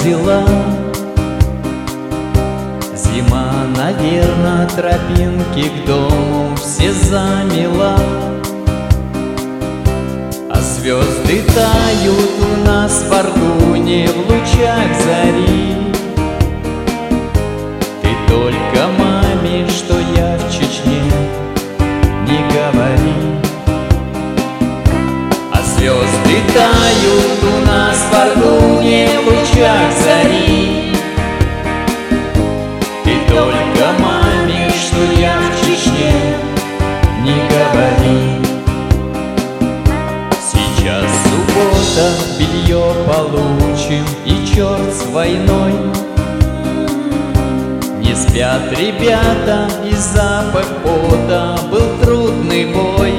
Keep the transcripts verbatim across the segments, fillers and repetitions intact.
дела. Зима, наверно, тропинки к дому все замела, а звезды тают у нас в Аргуне в лучах зари. Ты только маме, что я в Чечне, не говори. А звезды тают у нас в Аргуне в лучах зари. Ты только маме, что я в Чечне, не говори. Сейчас суббота, белье получим, и черт с войной. Не спят ребята, и запах пота, был трудный бой.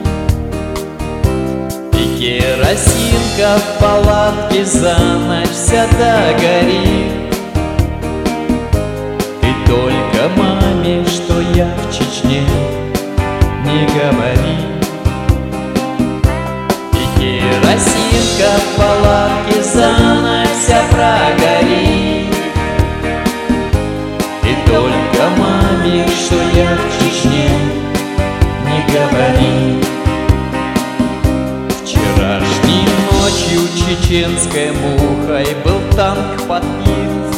И керосинка в палатке за ночь вся догорит. Ты только маме, что я в Чечне, не говори. И керосинка в палатке за ночь вся прогорит. Ты только маме, что я в Чечне, не говори. Вчерашней ночью чеченской мухой был танк подбит,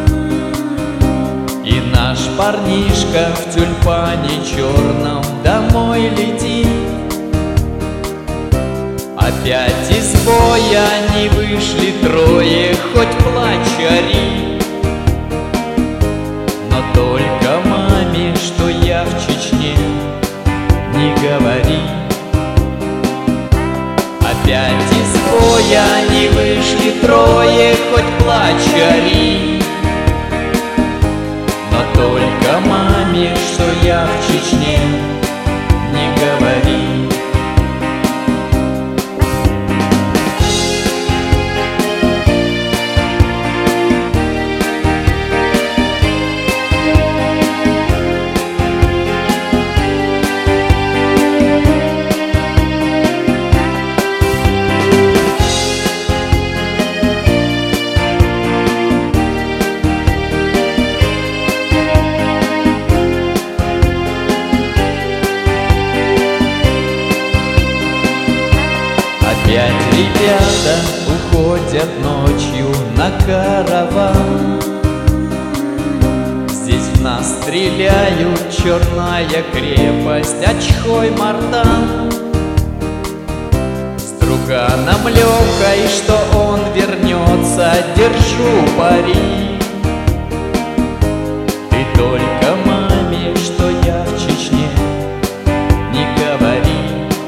и наш парнишка в тюльпане черном домой летит. Опять из боя не вышли трое, хоть плачь ори. Но только маме, что я в Чечне, не говори. Опять из боя не вышли трое, хоть плачь ори. Но только маме, что я в Чечне, не говори. Опять ребята уходят ночью на караван. Здесь в нас стреляют, черная крепость, Очхой-Мартан. С друганом Лехой, что он вернется, держу пари. Ты только маме, что я в Чечне, не говори.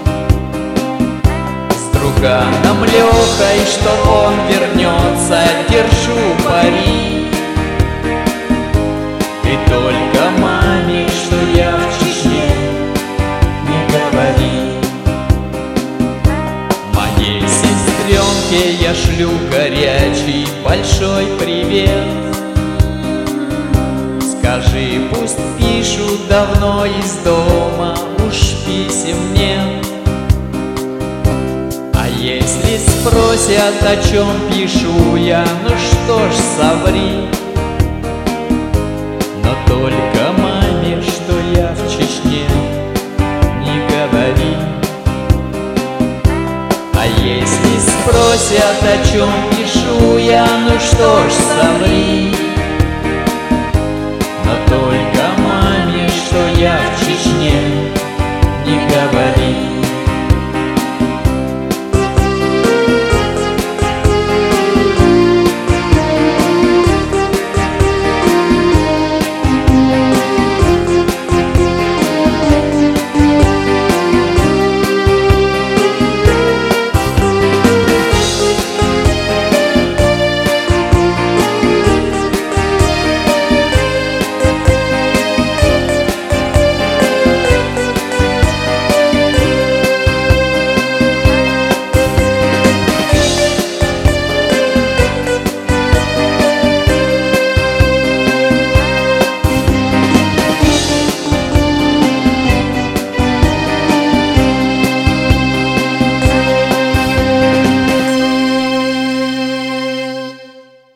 Друганом Лехой, что он вернется, держу пари. Ты только маме, что я в Чечне, не говори. Моей сестренке я шлю горячий большой привет. Скажи, пусть пишут давно из дома, уж писем нет. Если спросят, о чем пишу я, ну что ж, соври. Но только маме, что я в Чечне, не говори. А если спросят, о чем пишу я, ну что ж, соври. Но только